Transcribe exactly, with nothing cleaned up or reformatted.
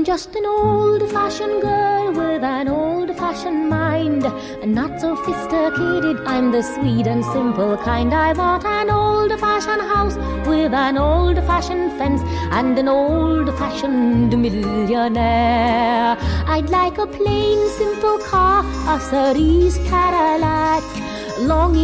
just an old-fashioned girl with an old-fashioned mind, not sophisticated, I'm the sweet and simple kind. I want an old-fashioned house with an old-fashioned fence and an old-fashioned millionaire. I'd like a plain, simple car, a Cerise Cadillac, long